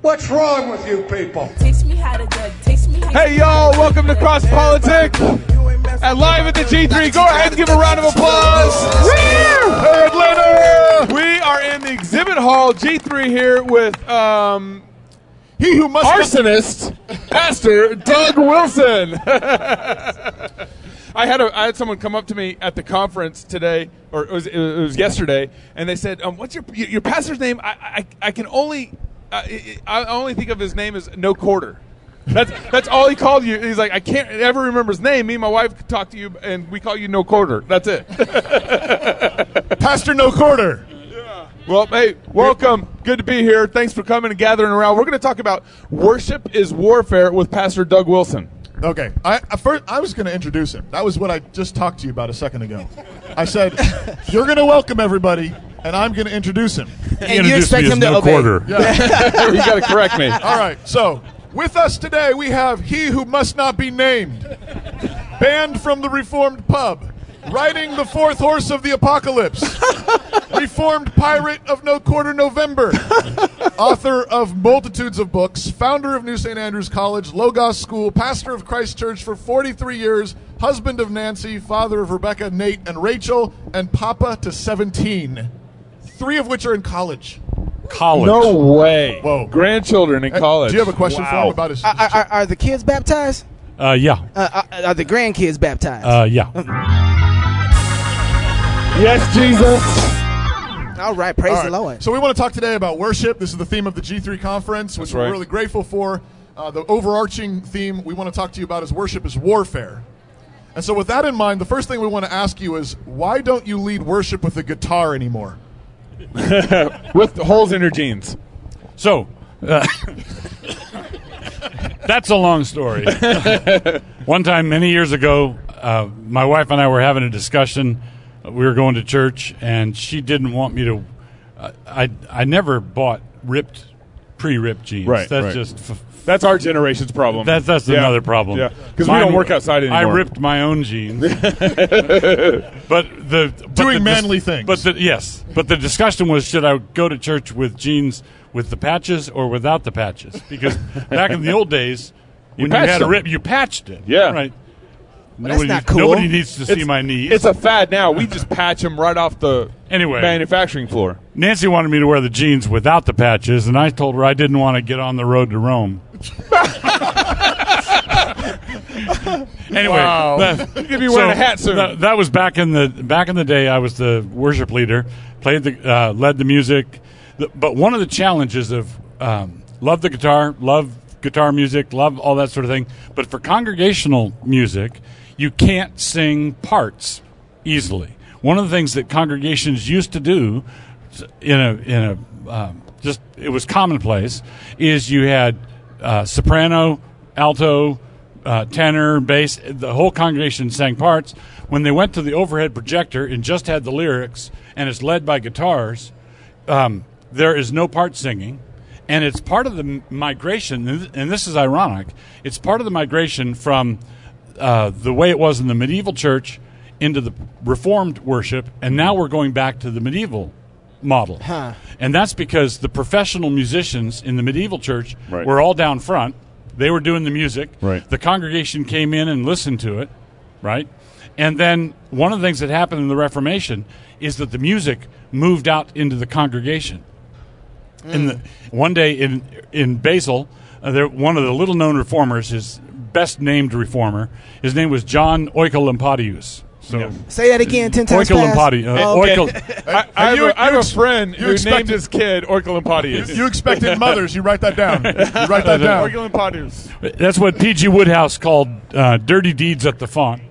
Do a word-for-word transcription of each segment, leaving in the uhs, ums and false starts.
What's wrong with you people? Teach me how to duck. Teach me how Hey, y'all, welcome to Cross Politics. And live at the G three. Go ahead and give a round of applause. Hey, Atlanta. We are in the exhibit hall, G three, here with um, he who must arsonist, Pastor Doug Wilson. I had a I had someone come up to me at the conference today, or it was, it was yesterday, and they said, um, "What's your your pastor's name?" I I, I can only uh, I only think of his name as No Quarter. That's that's all he called you. He's like, I can't ever remember his name. Me and my wife talk to you, and we call you No Quarter. That's it. Pastor No Quarter. Yeah. Well, hey, welcome. Good to be here. Thanks for coming and gathering around. We're going to talk about worship is warfare with Pastor Doug Wilson. Okay, I I, first, I was going to introduce him. That was what I just talked to you about a second ago. I said, you're going to welcome everybody, and I'm going to introduce him. And you expect him to no obey. Quarter. Yeah. You got to correct me. All right, so with us today we have he who must not be named, banned from the Reformed pub, riding the fourth horse of the apocalypse, Reformed pirate of No Quarter November, author of multitudes of books, founder of New Saint Andrews College, Logos School, pastor of Christ Church for forty-three years, husband of Nancy, father of Rebecca, Nate, and Rachel, and papa to seventeen, three of which are in college. College. No way. Whoa. Grandchildren in Hey, college. do you have a question for Wow. him about his... Are, are, are the kids baptized? Uh, yeah. Uh, are, are the grandkids baptized? Uh, yeah. Yes, Jesus. All right, praise All right. the Lord. So we want to talk today about worship. This is the theme of the G three conference, which That's we're right. really grateful for. Uh, the overarching theme we want to talk to you about is worship is warfare. And so with that in mind, the first thing we want to ask you is, why don't you lead worship with a guitar anymore? With holes in your jeans. So, uh, that's a long story. One time, many years ago, uh, my wife and I were having a discussion. We were going to church, and she didn't want me to. Uh, I I never bought ripped, pre-ripped jeans. Right, That's right. just. F- That's our generation's problem. That's that's Yeah. another problem. Yeah, because we Mine- don't work outside anymore. I ripped my own jeans. but the but Doing the manly things. But the, yes, but the discussion was, should I go to church with jeans with the patches or without the patches? Because back in the old days, You when you patched had a them. rip, you patched it. Yeah. right. that's Nobody, not cool. nobody needs to see It's- my knees. It's a fad now. We just patch them right off the Anyway. manufacturing floor. Nancy wanted me to wear the jeans without the patches, and I told her I didn't want to get on the road to Rome. Anyway, Wow. that, You're gonna be wearing a hat soon. That, that was back in the back in the day. I was the worship leader, played the uh, led the music. The, but one of the challenges of um, love the guitar, love guitar music, love all that sort of thing. But for congregational music, you can't sing parts easily. One of the things that congregations used to do in a in a um, just it was commonplace is you had uh, soprano, alto, uh, tenor, bass. The whole congregation sang parts. When they went to the overhead projector and just had the lyrics and it's led by guitars, um, there is no part singing. And it's part of the m- migration, and this is ironic, it's part of the migration from uh, the way it was in the medieval church into the Reformed worship, and now we're going back to the medieval model. Huh. And that's because the professional musicians in the medieval church Right. were all down front. They were doing the music. Right. The congregation came in and listened to it, right? And then one of the things that happened in the Reformation is that the music moved out into the congregation. In the, one day in in Basel, uh, there, one of the little-known reformers, his best-named reformer, his name was John Oecolampadius. So Yeah. Say that again ten times fast. Oecolampadius. Uh, Oh, okay. Oecol- I, I, have, you- a, I have you a ex- friend you who expected- named his kid Orcolampadius. You expected mothers. You write that down. You write that down. Orcolampadius. That's what P G Woodhouse called uh, dirty deeds at the font.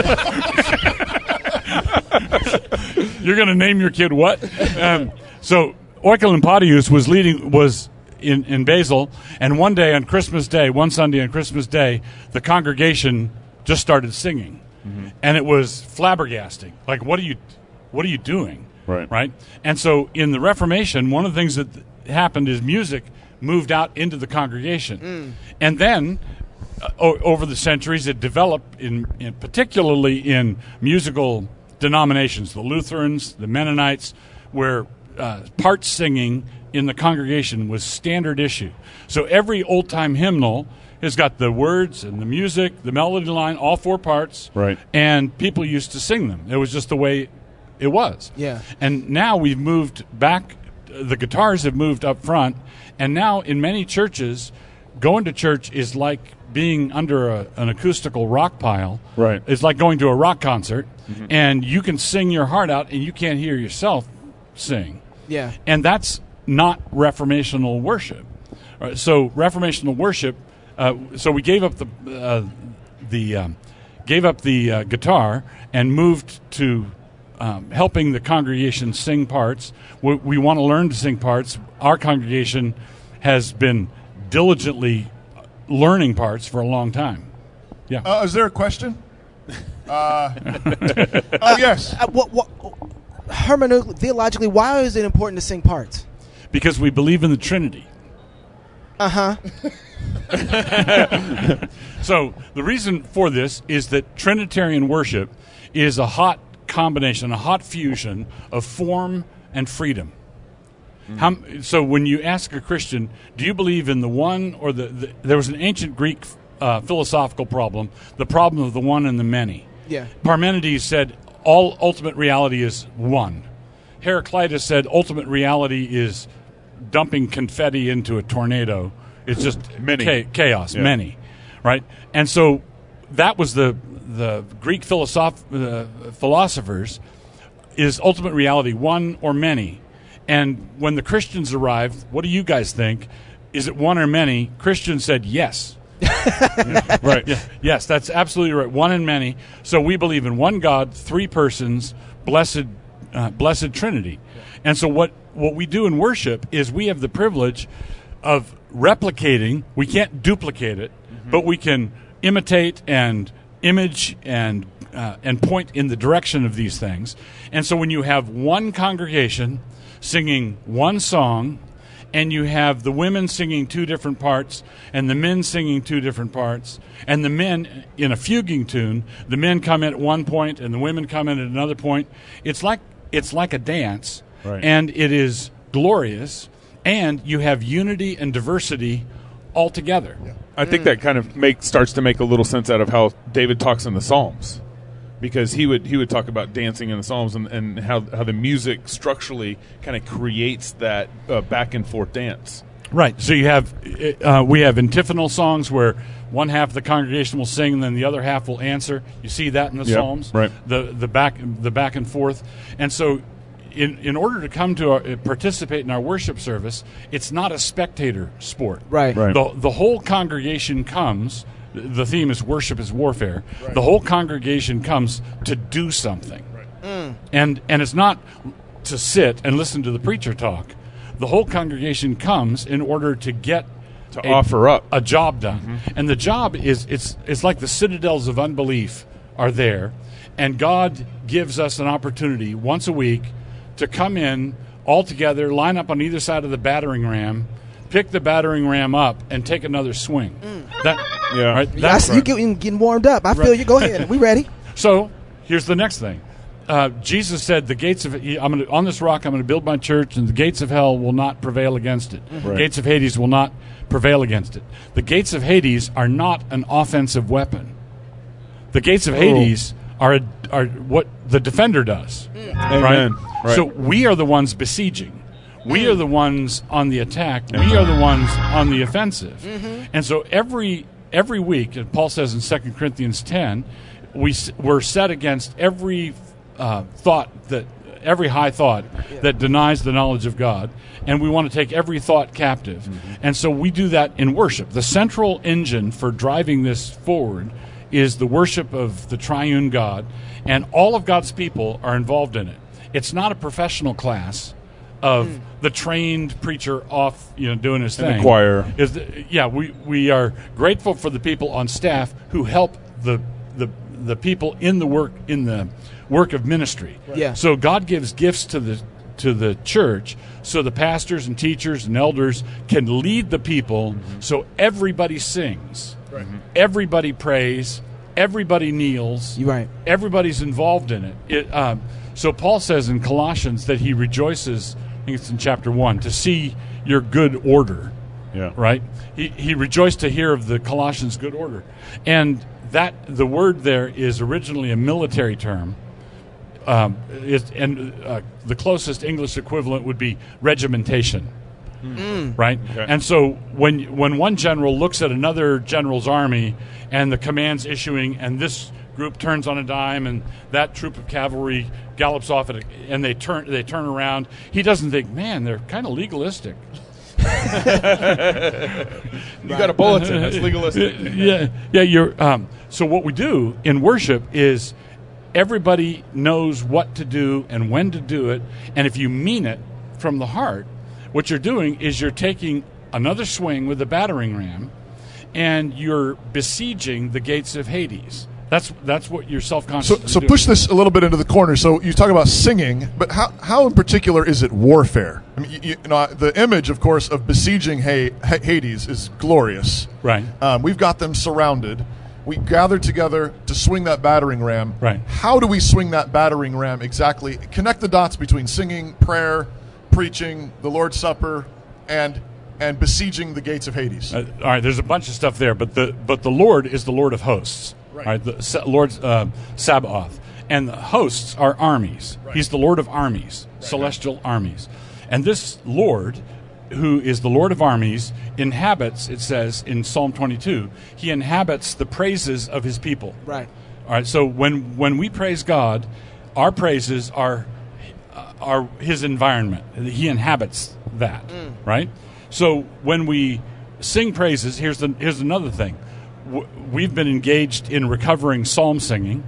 You're going to name your kid what? Um, so Oecolampadius was leading was in, in Basel, and one day on Christmas Day, one Sunday on Christmas Day, the congregation just started singing, mm-hmm. and it was flabbergasting. Like, what are you, what are you doing? Right. Right. And so in the Reformation, one of the things that happened is music moved out into the congregation, mm. and then. Uh, o- over the centuries, it developed in, in particularly in musical denominations, the Lutherans, the Mennonites, where uh, part singing in the congregation was standard issue. So every old-time hymnal has got the words and the music, the melody line, all four parts. Right. And people used to sing them. It was just the way it was. Yeah. And now we've moved back. The guitars have moved up front. And now in many churches, going to church is like being under a, an acoustical rock pile. Right. It's like going to a rock concert, mm-hmm. and you can sing your heart out, and you can't hear yourself sing. Yeah. And that's not reformational worship. All right, so reformational worship. Uh, so we gave up the uh, the um, gave up the uh, guitar and moved to um, helping the congregation sing parts. We, we want to learn to sing parts. Our congregation has been diligently learning parts for a long time. Yeah. Uh, is there a question? Uh, uh, yes. Uh, what, what, hermeneutically, theologically, why is it important to sing parts? Because we believe in the Trinity. Uh-huh. So the reason for this is that Trinitarian worship is a hot combination, a hot fusion of form and freedom. Mm-hmm. How, so when you ask a Christian, do you believe in the one or the... the there was an ancient Greek uh, philosophical problem, the problem of the one and the many. Yeah. Parmenides said all ultimate reality is one. Heraclitus said ultimate reality is dumping confetti into a tornado. It's just many. cha- chaos, yeah. many, right? And so that was the the Greek philosoph- uh, philosophers, is ultimate reality one or many? And when the Christians arrived, what do you guys think? Is it one or many? Christians said yes. Yeah, right. Yeah, yes, that's absolutely right. One and many. So we believe in one God, three persons, blessed, uh, blessed Trinity. And so what, what we do in worship is we have the privilege of replicating. We can't duplicate it, mm-hmm. but we can imitate and image and uh, and point in the direction of these things. And so when you have one congregation singing one song, and you have the women singing two different parts, and the men singing two different parts, and the men in a fuguing tune, the men come in at one point, and the women come in at another point. It's like it's like a dance, right. And it is glorious, and you have unity and diversity all together. Yeah. I think that kind of make, starts to make a little sense out of how David talks in the Psalms. Because he would he would talk about dancing in the Psalms and, and how how the music structurally kind of creates that uh, back and forth dance. Right. So you have uh, we have antiphonal songs where one half of the congregation will sing and then the other half will answer. You see that in the yep, Psalms, right? The the back the back and forth. And so, in in order to come to our, participate in our worship service, it's not a spectator sport. Right. Right. The the whole congregation comes. The theme is worship is warfare. Right. The whole congregation comes to do something. Right. Mm. And and it's not to sit and listen to the preacher talk. The whole congregation comes in order to get to a, offer up a job done. Mm-hmm. And the job is it's it's like the citadels of unbelief are there, and God gives us an opportunity once a week to come in all together, line up on either side of the battering ram, pick the battering ram up, and take another swing. Mm. That, yeah, right. I That's see right. you getting, getting warmed up. I Right. feel you. Go ahead. We ready? So here's the next thing. Uh, Jesus said, "The gates of I'm gonna, on this rock I'm going to build my church, and the gates of hell will not prevail against it. Right. Gates of Hades will not prevail against it." The gates of Hades are not an offensive weapon. The gates of Hades are a, are what the defender does. Amen. Right? Right. So we are the ones besieging. We are the ones on the attack. We are the ones on the offensive. Mm-hmm. And so every every week, and Paul says in Second Corinthians ten, we we're set against every uh, thought that every high thought yeah. that denies the knowledge of God, and we want to take every thought captive. Mm-hmm. And so we do that in worship. The central engine for driving this forward is the worship of the triune God, and all of God's people are involved in it. It's not a professional class of mm. the trained preacher off, you know, doing his and thing. The choir. Is the, yeah, we, we are grateful for the people on staff who help the the the people in the work in the work of ministry. Right. Yeah. So God gives gifts to the to the church, so the pastors and teachers and elders can lead the people, mm-hmm. so everybody sings, right. everybody prays, everybody kneels, You're right. everybody's involved in it. It um, so Paul says in Colossians that he rejoices I think it's in chapter one, to see your good order. Yeah. Right? He, he rejoiced to hear of the Colossians' good order. And that the word there is originally a military term. Um, it, and uh, the closest English equivalent would be regimentation. Mm. Right? Okay. And so when when one general looks at another general's army and the command's issuing, and this group turns on a dime and that troop of cavalry gallops off at a, and they turn they turn around, he doesn't think, man, they're kind of legalistic. You got a bulletin. That's legalistic. yeah, yeah. You're. Um, so what we do in worship is everybody knows what to do and when to do it, and if you mean it from the heart, what you're doing is you're taking another swing with a battering ram, and you're besieging the gates of Hades. That's that's what you're self-conscious. So, so push this a little bit into the corner. So you talk about singing, but how how in particular is it warfare? I mean, you, you know, the image, of course, of besieging Hades is glorious. Right. Um, we've got them surrounded. We gathered together to swing that battering ram. Right. How do we swing that battering ram exactly? Connect the dots between singing, prayer, preaching, the Lord's Supper, and and besieging the gates of Hades. Uh, all right. There's a bunch of stuff there, but the but the Lord is the Lord of hosts. Right. Right, the Lord's uh, Sabaoth. And the hosts are armies. Right. He's the Lord of armies, right. Celestial armies. And this Lord, who is the Lord of armies, inhabits, it says in Psalm twenty-two, he inhabits the praises of his people. Right. All right, so when, when we praise God, our praises are, uh, are his environment. He inhabits that, mm. right? So when we sing praises, here's the, here's another thing. We've been engaged in recovering psalm singing,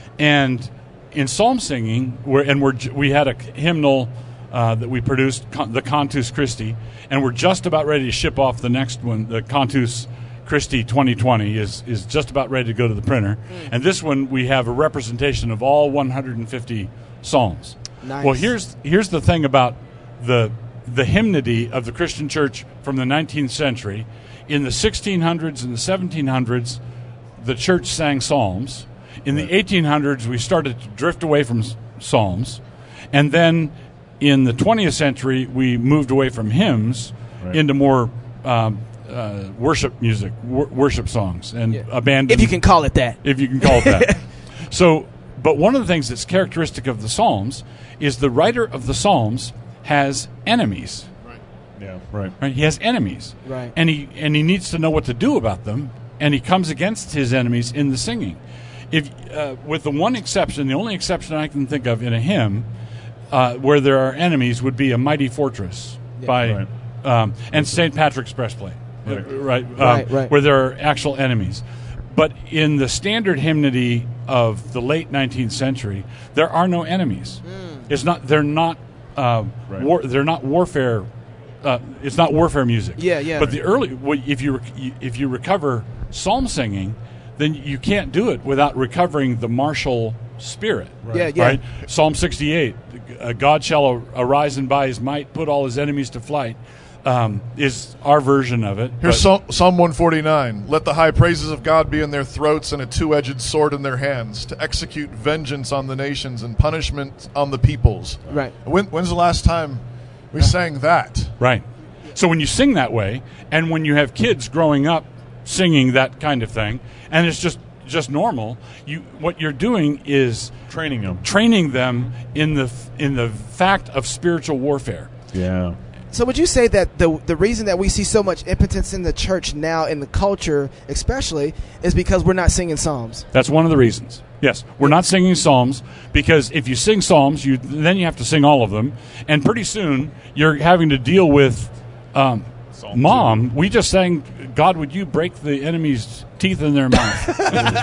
and in psalm singing, we're, and we're, we had a hymnal uh, that we produced, the Cantus Christi, and we're just about ready to ship off the next one. The Cantus Christi twenty twenty is, is just about ready to go to the printer, mm. and this one we have a representation of all one hundred fifty psalms. Nice. Well, here's here's the thing about the the hymnody of the Christian church from the nineteenth century. In the sixteen hundreds and the seventeen hundreds, the church sang psalms. In the eighteen hundreds, we started to drift away from psalms. And then in the twentieth century, we moved away from hymns right. into more um, uh, worship music, wor- worship songs, and yeah. abandoned. If you can call it that. If you can call it that. So, but one of the things that's characteristic of the psalms is the writer of the psalms has enemies. Yeah, right. Right. He has enemies, right? And he and he needs to know what to do about them, and he comes against his enemies in the singing. If uh, with the one exception, the only exception I can think of in a hymn uh, where there are enemies would be "A Mighty Fortress" yeah. by right. um, and Saint Patrick's Breastplate, right, uh, right, um, right, right, where there are actual enemies. But in the standard hymnody of the late nineteenth century, there are no enemies. Mm. It's not. They're not. Uh, right. war, they're not warfare. Uh, it's not warfare music. Yeah, yeah. But the early, well, if you rec- if you recover psalm singing, then you can't do it without recovering the martial spirit. Right. Yeah, yeah. Right? Psalm sixty-eight, uh, God shall arise and by his might put all his enemies to flight, um, is our version of it. Here's Psalm, Psalm one forty-nine. Let the high praises of God be in their throats and a two-edged sword in their hands to execute vengeance on the nations and punishment on the peoples. Right. When, when's the last time we sang that? Right. So when you sing that way, and when you have kids growing up singing that kind of thing, and it's just just normal, you what you're doing is training them, training them in the in the fact of spiritual warfare. Yeah. So would you say that the the reason that we see so much impotence in the church now, in the culture especially, is because we're not singing psalms? That's one of the reasons. Yes, we're not singing psalms because if you sing psalms, you then you have to sing all of them, and pretty soon you're having to deal with, um, Mom, we just sang, God, would you break the enemy's teeth in their mouth?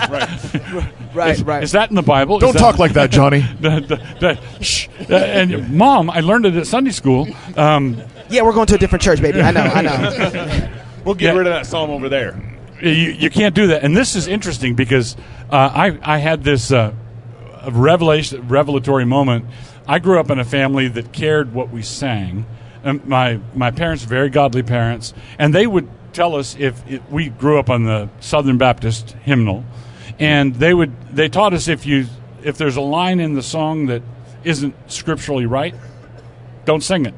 right, right, is, right. Is that in the Bible? Don't is talk that, like that, Johnny. the, the, the, shh. And Mom, I learned it at Sunday school. Um, yeah, we're going to a different church, baby. I know, I know. We'll get yeah. rid of that psalm over there. You, you can't do that. And this is interesting because uh, I, I had this uh, revelation, revelatory moment. I grew up in a family that cared what we sang. And my, my parents were very godly parents, and they would tell us if it, we grew up on the Southern Baptist hymnal, and they would they taught us if you if there's a line in the song that isn't scripturally right, don't sing it.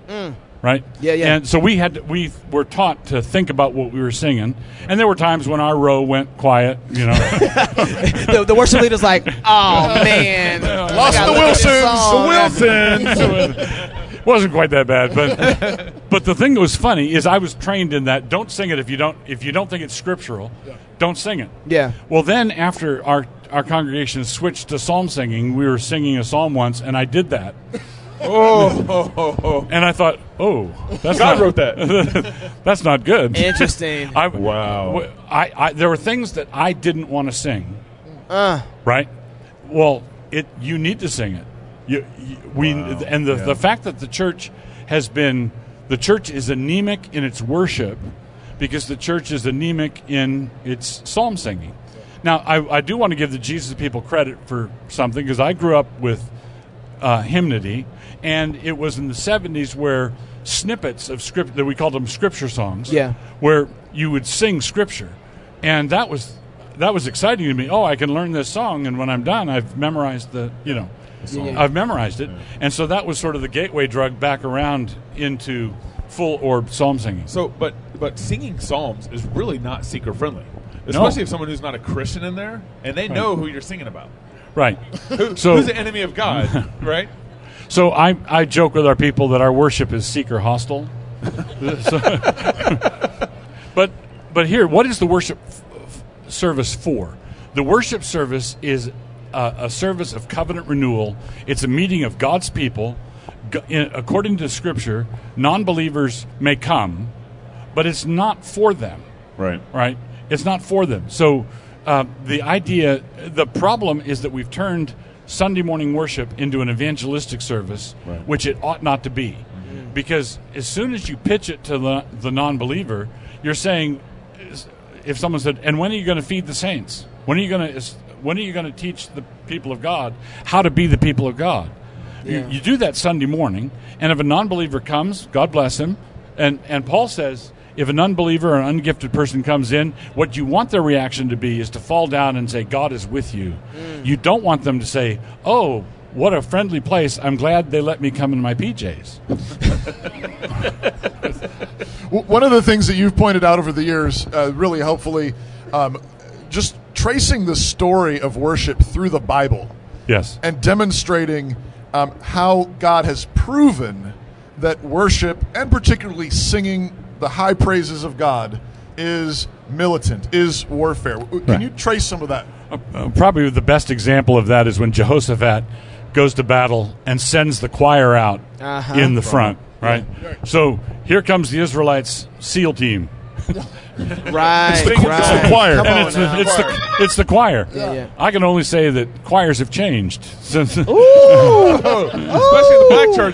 Right? Yeah, yeah. And so we had to, we were taught to think about what we were singing, and there were times when our row went quiet. You know, the, the worship leader's like, "Oh man, Lost I gotta the look at this Wilsons. song." The Wilsons. Wasn't quite that bad, but but the thing that was funny is I was trained in that. Don't sing it if you don't if you don't think it's scriptural. Don't sing it. Yeah. Well, then after our our congregation switched to psalm singing, we were singing a psalm once, and I did that. Oh, oh, oh, oh. And I thought, oh, that's God not, wrote that. That's not good. Interesting. I, Wow. I, I, there were things that I didn't want to sing. Uh, Right? Well, it you need to sing it. You, you, we Wow. and the Yeah. the fact that the church has been the church is anemic in its worship because the church is anemic in its psalm singing. Now, I, I do want to give the Jesus people credit for something because I grew up with uh, hymnody, and it was in the seventies where snippets of script that we called them scripture songs, Yeah. where you would sing scripture, and that was that was exciting to me. Oh, I can learn this song, and when I'm done, I've memorized the you know, Yeah. I've memorized it, and so that was sort of the gateway drug back around into full orb psalm singing. So, but but singing psalms is really not seeker friendly, especially if someone who's not a Christian in there and they know who you're singing about. Right. Who, So- who's the enemy of God, right? So I I joke with our people that our worship is seeker hostile. So- but but here, what is the worship f- f- service for? The worship service is a, a service of covenant renewal. It's a meeting of God's people. Go- in, according to Scripture, non-believers may come, but it's not for them. Right. Right? It's not for them. So uh, the idea, the problem is that we've turned Sunday morning worship into an evangelistic service, Right. which it ought not to be. Because as soon as you pitch it to the, the non-believer, you're saying, if someone said, and when are you going to feed the saints? When are you going to when are you going to teach the people of God how to be the people of God? Yeah. You, you do that Sunday morning, and if a non-believer comes, God bless him, and, and Paul says, if an unbeliever or an ungifted person comes in, what you want their reaction to be is to fall down and say, God is with you. Mm. You don't want them to say, oh, what a friendly place. I'm glad they let me come in my P Js. W- One of the things that you've pointed out over the years, uh, really helpfully, um, just tracing the story of worship through the Bible Yes. and demonstrating um, how God has proven that worship, and particularly singing the high praises of God, is militant, is warfare. W- Can Right. you trace some of that? Uh, uh, probably the best example of that is when Jehoshaphat goes to battle and sends the choir out Uh-huh. in the front, right? So here comes the Israelites SEAL team. right. It's the- right. it's the choir. Come And on it's, now. the, it's, the, it's the choir. Yeah, yeah. I can only say that choirs have changed since. Especially in the black church,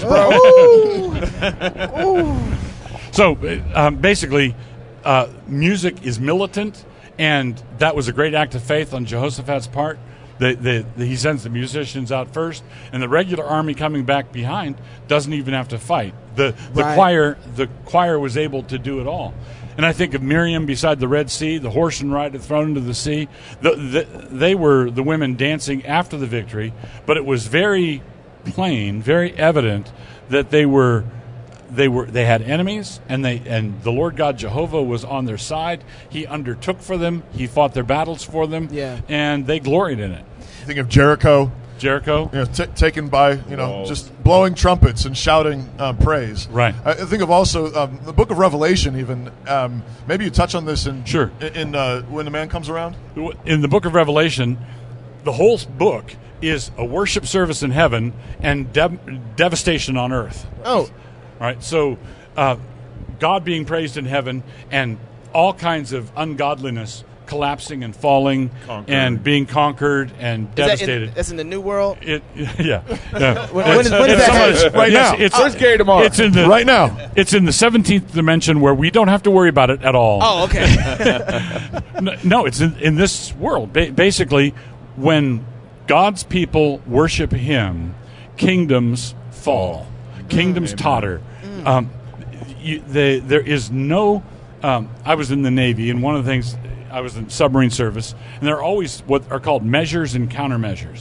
bro. So um, basically, uh, music is militant, and that was a great act of faith on Jehoshaphat's part. The, the, the, he sends the musicians out first, and the regular army coming back behind doesn't even have to fight. The the Right. choir the choir was able to do it all. And I think of Miriam beside the Red Sea, the horse and rider thrown into the sea. The, the, they were the women dancing after the victory, but it was very plain, very evident that they were they were they had enemies, and they and the Lord God Jehovah was on their side. He undertook for them. He fought their battles for them. Yeah. And they gloried in it. Think of Jericho, Jericho. you know, t- taken by you know Whoa. just blowing trumpets and shouting uh, praise. Right. I I think of also um, the Book of Revelation. Even um, maybe you touch on this in Sure. in, in uh, when the man comes around. In the book of Revelation, the whole book is a worship service in heaven and dev- devastation on earth. Oh, Right, so uh, God being praised in heaven and all kinds of ungodliness collapsing and falling Conquered. and being conquered and is that devastated. in, that's in the New World. it, yeah, yeah. When, when, is, when is It's- that it's- happening? Right yes, now. It's, Where's Gary tomorrow? It's in the Right now. It's in the seventeenth dimension where we don't have to worry about it at all. Oh, okay. No, no, it's in, in this world. Ba- basically, when God's people worship Him, kingdoms fall, kingdoms totter. Um, you, they, there is no. Um, I was in the Navy, and one of the things I was in submarine service, and there are always what are called measures and countermeasures.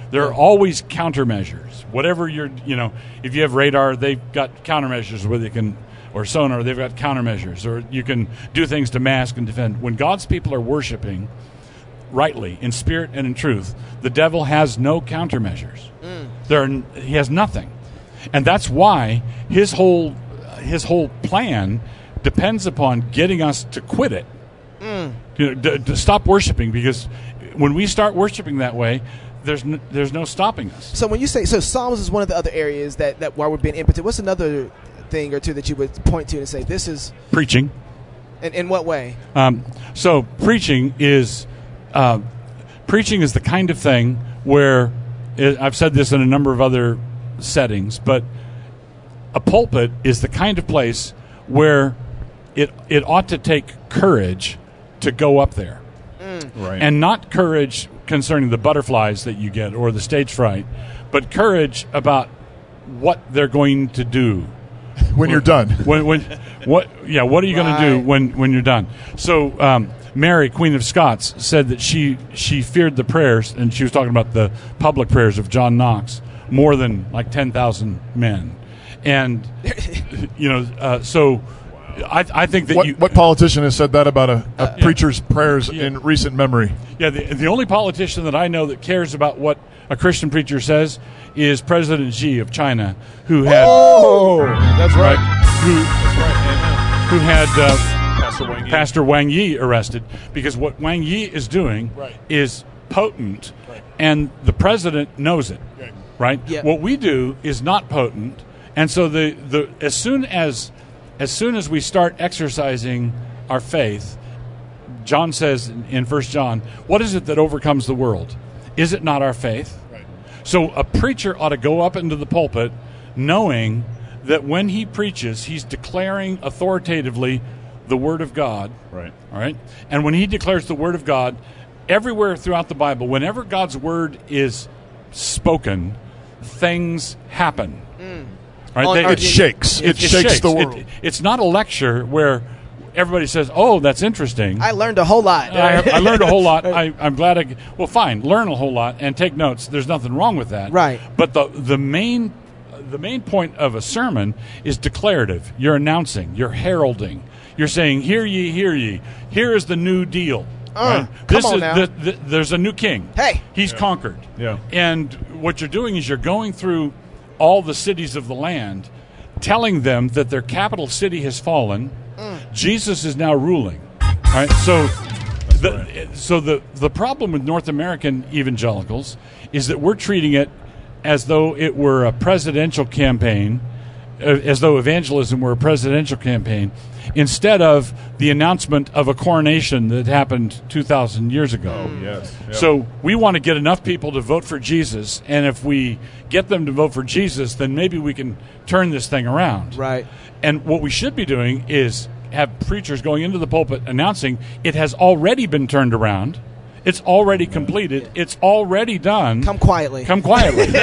There are always countermeasures. Whatever you're, you know, if you have radar, they've got countermeasures where they can, or sonar, they've got countermeasures, or you can do things to mask and defend. When God's people are worshiping rightly, in spirit and in truth, the devil has no countermeasures. Mm. There, are, he has nothing, and that's why his whole his whole plan depends upon getting us to quit it, mm. you know, to, to stop worshiping. Because when we start worshiping that way, there's no, there's no stopping us. So when you say so, Psalms is one of the other areas that that why we're being impotent. What's another thing or two that you would point to and say this is preaching? In, in what way? Um, so preaching is. Uh, preaching is the kind of thing where it, I've said this in a number of other settings, but a pulpit is the kind of place where it it ought to take courage to go up there, mm. right. And not courage concerning the butterflies that you get or the stage fright, but courage about what they're going to do when you're done. When, when what? Yeah, what are you right. going to do when when you're done? So. Um, Mary, Queen of Scots, said that she, she feared the prayers, and she was talking about the public prayers of John Knox, more than like ten thousand men. And, you know, uh, so I, I think that what, you... What politician has said that about a, a uh, preacher's yeah. prayers yeah. in recent memory? Yeah, the, the only politician that I know that cares about what a Christian preacher says is President Xi of China, who had... Oh, that's right. Who, that's right. Who had... Uh, Pastor Wang Yi. Pastor Wang Yi arrested, because what Wang Yi is doing right. is potent, right. and the president knows it, right? right? Yeah. What we do is not potent, and so the, the as soon as as soon as we start exercising our faith, John says in First John, what is it that overcomes the world? Is it not our faith? Right. So a preacher ought to go up into the pulpit knowing that when he preaches, he's declaring authoritatively the Word of God. Right. All right. And when he declares the Word of God, everywhere throughout the Bible, whenever God's Word is spoken, things happen. Mm. Right? On, they, it, it shakes. It, it shakes, shakes the world. It, it's not a lecture where everybody says, oh, that's interesting. I learned a whole lot. I, I learned a whole lot. I, I'm glad I... Well, fine. Learn a whole lot and take notes. There's nothing wrong with that. Right. But the the main the main point of a sermon is declarative. You're announcing. You're heralding. You're saying, hear ye, hear ye. Here is the new deal. Uh, right? Come this on is now. The, the, there's a new king. Hey. He's yeah. conquered. Yeah. And what you're doing is you're going through all the cities of the land, telling them that their capital city has fallen. Mm. Jesus is now ruling. All right? So, the, right. so the, the problem with North American evangelicals is that we're treating it as though it were a presidential campaign, as though evangelism were a presidential campaign, instead of the announcement of a coronation that happened two thousand years ago. Oh, yes. Yep. So we want to get enough people to vote for Jesus, and if we get them to vote for Jesus, then maybe we can turn this thing around. Right. And what we should be doing is have preachers going into the pulpit announcing it has already been turned around. It's already completed. It's already done. Come quietly. Come quietly. You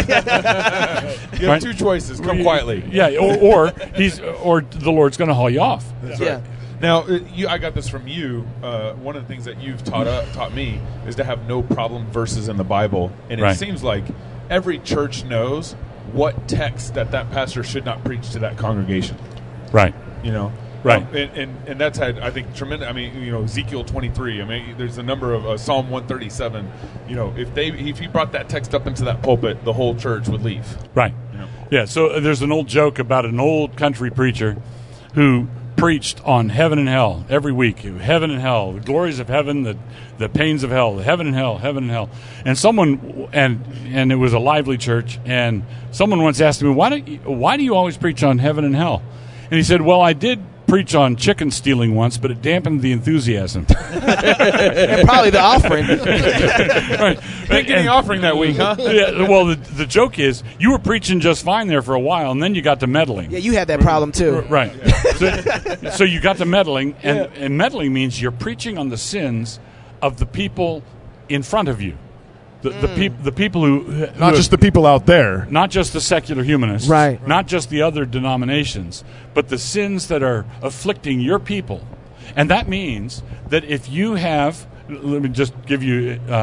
have right? two choices. Come quietly. Yeah, or, or he's or the Lord's going to haul you off. That's yeah. right. Now, uh, you, I got this from you. Uh, one of the things that you've taught uh, taught me is to have no problem verses in the Bible, and it right. seems like every church knows what text that that pastor should not preach to that congregation. Right. You know. Right. Um, and, and and that's had, I think, tremendous. I mean, you know, Ezekiel twenty-three. I mean, there's a number of uh, Psalm one thirty-seven. You know, if they if he brought that text up into that pulpit, the whole church would leave. Right. You know? Yeah. So uh, there's an old joke about an old country preacher who preached on heaven and hell every week. Heaven and hell, the glories of heaven, the the pains of hell, the heaven and hell, heaven and hell. And someone and and it was a lively church. And someone once asked me, why do you, why do you always preach on heaven and hell? And he said, well, I did preach on chicken stealing once, but it dampened the enthusiasm. And probably the offering. Right. Big getting offering that week, huh? Yeah, well, the, the joke is you were preaching just fine there for a while, and then you got to meddling. Yeah, you had that problem too. Right. So, so you got to meddling, and, yeah. and meddling means you're preaching on the sins of the people in front of you. The, mm. the, peop, the people who, who not have, just the people out there, not just the secular humanists, right? Not just the other denominations, but the sins that are afflicting your people. And that means that if you have, let me just give you uh,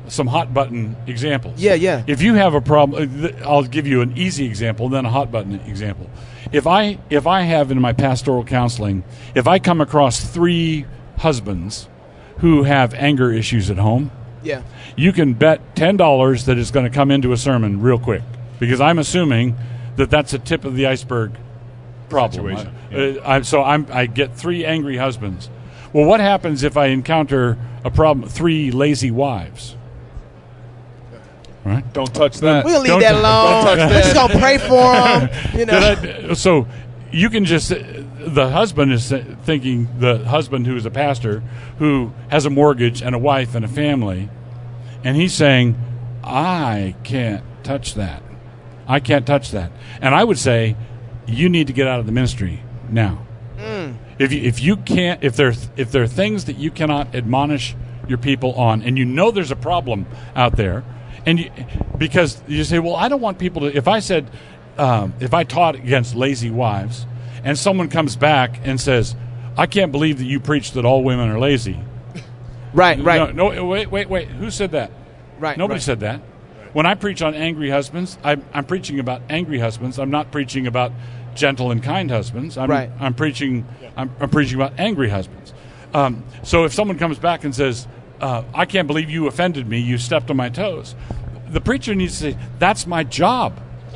some hot button examples. Yeah, yeah. If you have a problem, I'll give you an easy example, then a hot button example. If I if I have in my pastoral counseling, if I come across three husbands who have anger issues at home, Yeah. you can bet ten dollars that it's going to come into a sermon real quick, because I'm assuming that that's a tip of the iceberg problem. Situation, I, uh, I, so I'm, I get three angry husbands. Well, what happens if I encounter a problem, three lazy wives? Right? Don't touch that. We'll leave Don't- that alone. don't touch We're just gonna pray for them. You know. Did I- so you can just, the husband is thinking, the husband who is a pastor, who has a mortgage and a wife and a family, and he's saying, I can't touch that. I can't touch that. And I would say, you need to get out of the ministry now. If you, if you can't, if there if there are things that you cannot admonish your people on, and you know there's a problem out there, and you, because you say, well, I don't want people to. If I said, um, if I taught against lazy wives, and someone comes back and says, I can't believe that you preached that all women are lazy. Right, right, No, no, wait, wait, wait. Who said that? right. Nobody right. said that. When I preach on angry husbands, I'm, I'm preaching about angry husbands. I'm not preaching about gentle and kind husbands. I'm, Right. I'm preaching. I'm, I'm preaching about angry husbands. Um, so if someone comes back and says, uh, "I can't believe you offended me. You stepped on my toes," the preacher needs to say, "That's my job."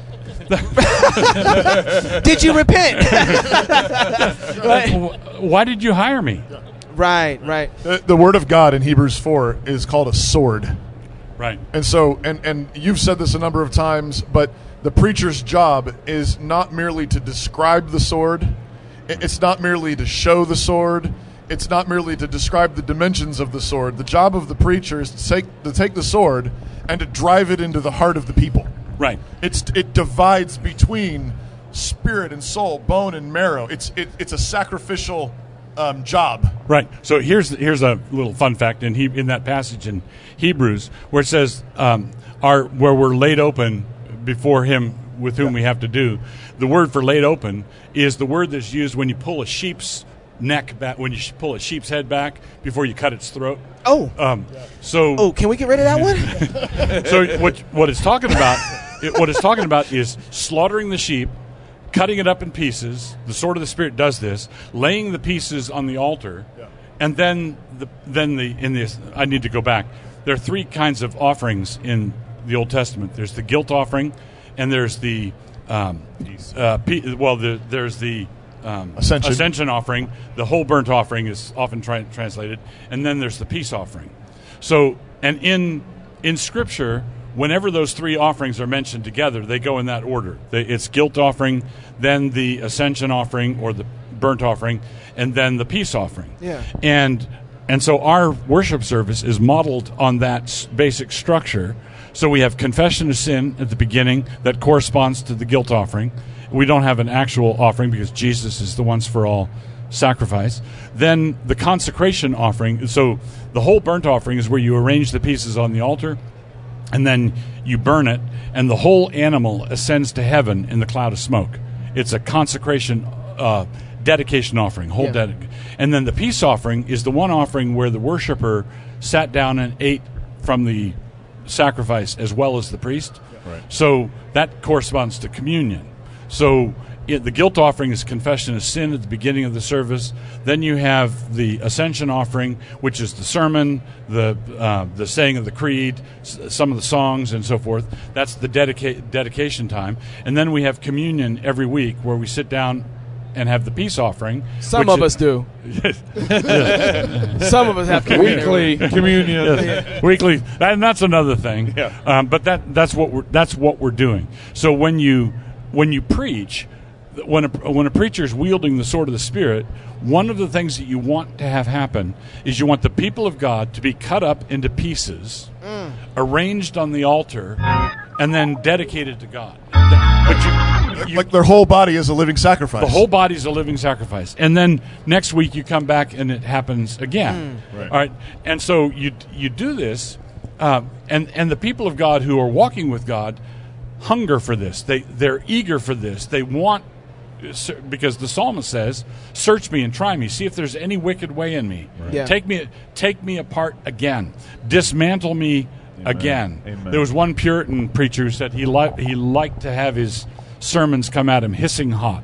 Did you repent? right, Why did you hire me? right, right. The, the word of God in Hebrews four is called a sword. Right. And so, and, and you've said this a number of times, but the preacher's job is not merely to describe the sword. I- It's not merely to show the sword. It's not merely to describe the dimensions of the sword. The job of the preacher is to take, to take the sword and to drive it into the heart of the people. Right. It's it divides between spirit and soul, bone and marrow. It's it, it's a sacrificial um, job. Right. So here's here's a little fun fact in he, in that passage in Hebrews where it says um, our where we're laid open before Him with whom we have to do. The word for laid open is the word that's used when you pull a sheep's neck back, when you sh- pull a sheep's head back before you cut its throat. Oh, Um, so oh. Can we get rid of that one? so what what it's talking about it, what it's talking about is slaughtering the sheep, cutting it up in pieces. The sword of the Spirit does this, laying the pieces on the altar, and then the then the in this I need to go back. There are three kinds of offerings in the Old Testament. There's the guilt offering, and there's the um, uh, pe- well the, there's the um, Ascension. ascension offering. The whole burnt offering is often tra- translated, and then there's the peace offering. So, and in in Scripture, whenever those three offerings are mentioned together, they go in that order. They, it's guilt offering, then the ascension offering or the burnt offering, and then the peace offering. Yeah. And and so our worship service is modeled on that s- basic structure. So we have confession of sin at the beginning that corresponds to the guilt offering. We don't have an actual offering because Jesus is the once for all sacrifice. Then the consecration offering. So the whole burnt offering is where you arrange the pieces on the altar, and then you burn it, and the whole animal ascends to heaven in the cloud of smoke. It's a consecration, uh, dedication offering, whole Yeah. dedication. And then the peace offering is the one offering where the worshiper sat down and ate from the sacrifice as well as the priest. Right. So that corresponds to communion. So it, the guilt offering is confession of sin at the beginning of the service. Then you have the ascension offering, which is the sermon, the uh, the saying of the creed, s- some of the songs, and so forth. That's the dedica- dedication time. And then we have communion every week, where we sit down and have the peace offering. Some which of is- us do. Some of us have communion. Weekly communion. Yes. Weekly, and that's another thing. Yeah. Um, but that that's what we're that's what we're doing. So when you when you preach, when a when a preacher is wielding the sword of the Spirit, one of the things that you want to have happen is you want the people of God to be cut up into pieces, arranged on the altar, and then dedicated to God. But you, you Like their whole body is a living sacrifice. the whole body's a living sacrifice. And then next week you come back and it happens again. Right. All right. And so you you do this, uh, and and the people of God who are walking with God hunger for this. They they're eager for this. They want, because the psalmist says, "Search me and try me, see if there's any wicked way in me. Yeah. Take me take me apart again. Dismantle me again. Amen. There was one Puritan preacher who said he liked he liked to have his sermons come at him hissing hot.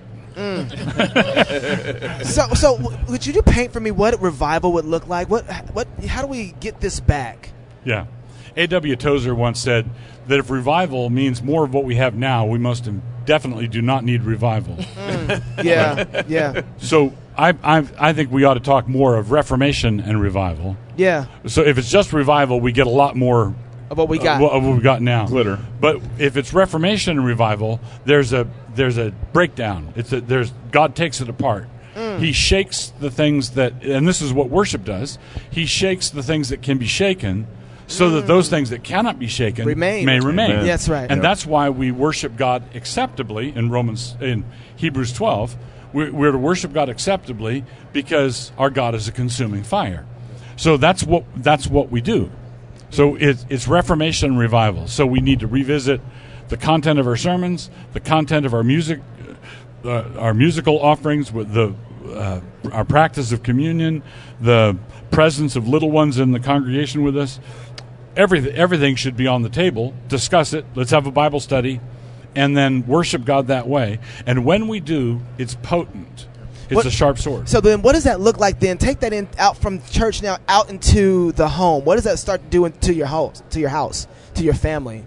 So, so w- would you paint for me what revival would look like? What, what, how do we get this back? Yeah. A W Tozer once said that if revival means more of what we have now, we most definitely do not need revival. Yeah, yeah, So I, I I think we ought to talk more of reformation and revival. yeah. So if it's just revival, we get a lot more Of what we got. uh, of what we got now. Glitter. But if it's reformation and revival, there's a there's a breakdown. It's a, there's God takes it apart. He shakes the things that, and this is what worship does. He shakes the things that can be shaken, so that those things that cannot be shaken Remain. may remain. Amen. That's right. And Yep. that's why we worship God acceptably in Romans in Hebrews twelve. We're, we're to worship God acceptably because our God is a consuming fire. So that's what that's what we do. So it, it's reformation and revival. So we need to revisit the content of our sermons, the content of our music, uh, our musical offerings, with the uh, our practice of communion, the presence of little ones in the congregation with us. Everything everything should be on the table. Discuss it. Let's have a Bible study, and then worship God that way. And when we do, it's potent. It's What- a sharp sword. So then, what does that look like? Then take that in out from church now out into the home. What does that start doing to your house, to your house, to your family?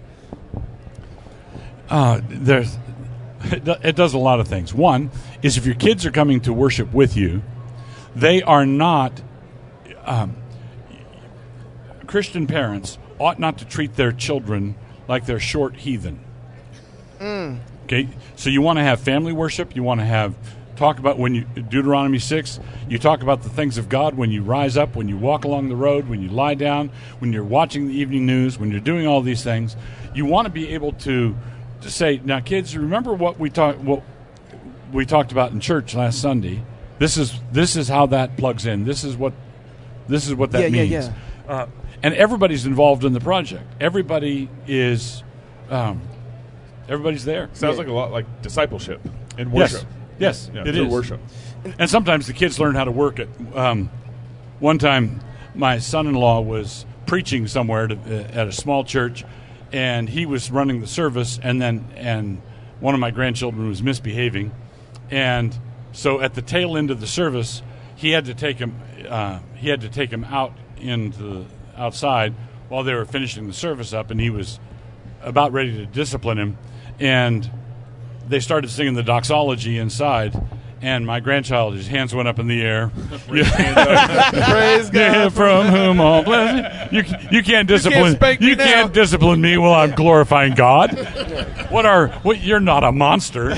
Uh, there's, it do- it does a lot of things. One is if your kids are coming to worship with you, they are not. Um, Christian parents ought not to treat their children like they're short heathen. Okay, so you want to have family worship. You want to have talk about when you Deuteronomy six. You talk about the things of God when you rise up, when you walk along the road, when you lie down, when you're watching the evening news, when you're doing all these things. You want to be able to to say, now, kids, remember what we talked what we talked about in church last Sunday. This is this is how that plugs in. This is what this is what that Yeah, yeah, means. yeah. Uh, and everybody's involved in the project. Everybody is. Um, everybody's there. Sounds like a lot like discipleship in worship. Yes, yes, Yeah, it through is. worship. And sometimes the kids learn how to work it. Um, one time, my son-in-law was preaching somewhere to, uh, at a small church, and he was running the service, and then and one of my grandchildren was misbehaving, and so at the tail end of the service, he had to take him. Uh, he had to take him out into the outside while they were finishing the service up, and he was about ready to discipline him, and they started singing the doxology inside, and my grandchild, his hands went up in the air. Praise Yeah, God. from whom all blessing. You, you can't discipline. spank me You can't now. discipline me while I'm glorifying God. What are? What? You're not a monster.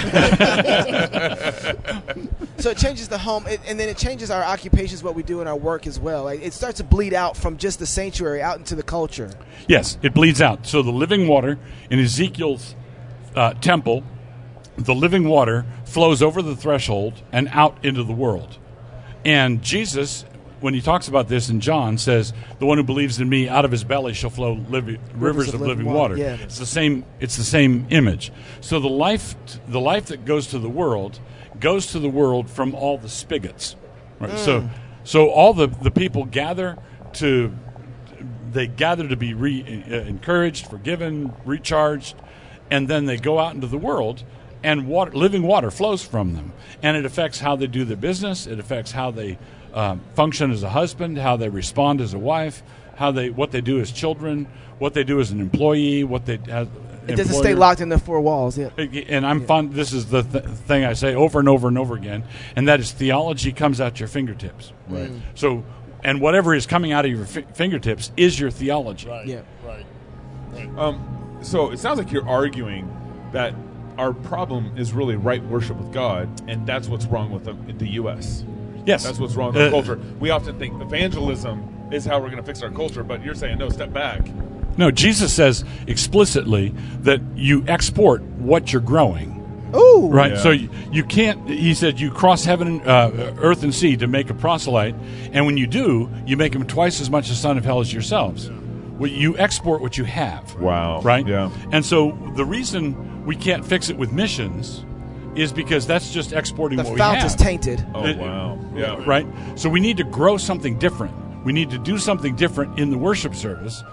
So it changes the home, it, and then it changes our occupations, what we do in our work as well. Like, it starts to bleed out from just the sanctuary out into the culture. Yes, it bleeds out. So the living water in Ezekiel's uh, temple, the living water flows over the threshold and out into the world. And Jesus, when he talks about this in John, says, "The one who believes in me, out of his belly shall flow livi- rivers, of, living water." yeah. It's the same. It's the same image. So the life, the life that goes to the world, goes to the world from all the spigots. Right? So, so all the the people gather to. They gather to be re, uh, encouraged, forgiven, recharged, and then they go out into the world, and water, living water flows from them, and it affects how they do their business. It affects how they um, function as a husband, how they respond as a wife, how they what they do as children, what they do as an employee, what they as It doesn't stay locked in the four walls. Yeah. And I'm fond. This is the th- thing I say over and over and over again, and that is theology comes at your fingertips. Right. So, and whatever is coming out of your fi- fingertips is your theology. Right. Yeah. Right. Um, so it sounds like you're arguing that our problem is really right worship with God, and that's what's wrong with the, the U S Yes, That's what's wrong with our Uh, culture. We often think evangelism is how we're going to fix our culture, but you're saying, no, step back. No, Jesus says explicitly that you export what you're growing. Ooh. Right, Yeah. so you, you can't. He said you cross heaven, uh, earth, and sea to make a proselyte, and when you do, you make him twice as much a son of hell as yourselves. Well, you export what you have. Wow. Right. Yeah. And so the reason we can't fix it with missions is because that's just exporting The what we fount have. is tainted. Oh, It- wow. Yeah. Right. So we need to grow something different. We need to do something different in the worship service.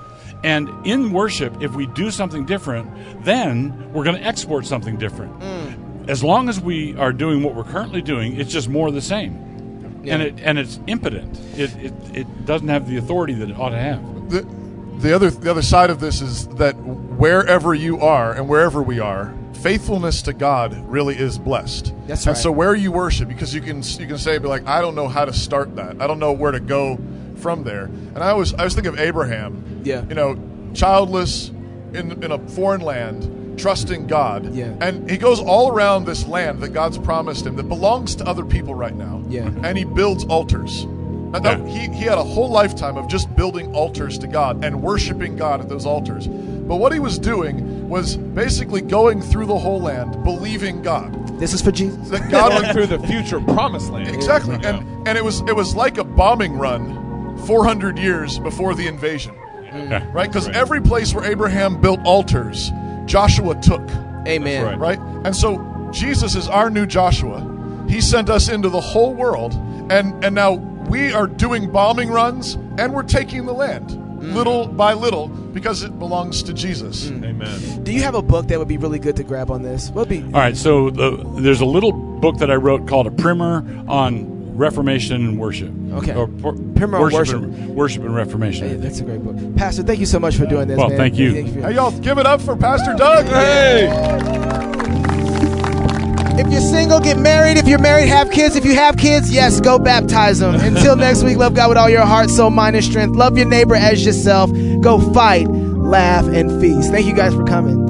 And in worship, if we do something different, then we're going to export something different. Mm. As long as we are doing what we're currently doing, it's just more of the same. Yeah. And it and it's impotent. It, it it doesn't have the authority that it ought to have. The, the other the other side of this is that wherever you are and wherever we are, faithfulness to God really is blessed. That's right. And so where you worship, because you can you can say, be like, I don't know how to start that. I don't know where to go from there. And I was I was thinking of Abraham. Yeah. You know, childless in in a foreign land, trusting God. Yeah. And he goes all around this land that God's promised him that belongs to other people right now. Yeah. And he builds altars. And that, Yeah. he, he had a whole lifetime of just building altars to God and worshiping God at those altars. But what he was doing was basically going through the whole land, believing God. This is for Jesus. That God Going would, through the future promised land. exactly. Yeah. And and it was it was like a bombing run four hundred years before the invasion. Yeah. Right? Because Right. every place where Abraham built altars, Joshua took. Amen. That's Right? And so Jesus is our new Joshua. He sent us into the whole world, and and now we are doing bombing runs, and we're taking the land little by little because it belongs to Jesus. Amen. Do you have a book that would be really good to grab on this? What would be? All right, so the, there's a little book that I wrote called A Primer on Reformation and Worship. Okay. Or, por- Primer on worship. And, worship and Reformation. Hey, that's a great book. Pastor, thank you so much for doing this, Well, man. thank you. for- Hey, y'all, give it up for Pastor Doug. Hey! If you're single, get married. If you're married, have kids. If you have kids, yes, go baptize them. Until next week, love God with all your heart, soul, mind, and strength. Love your neighbor as yourself. Go fight, laugh, and feast. Thank you guys for coming.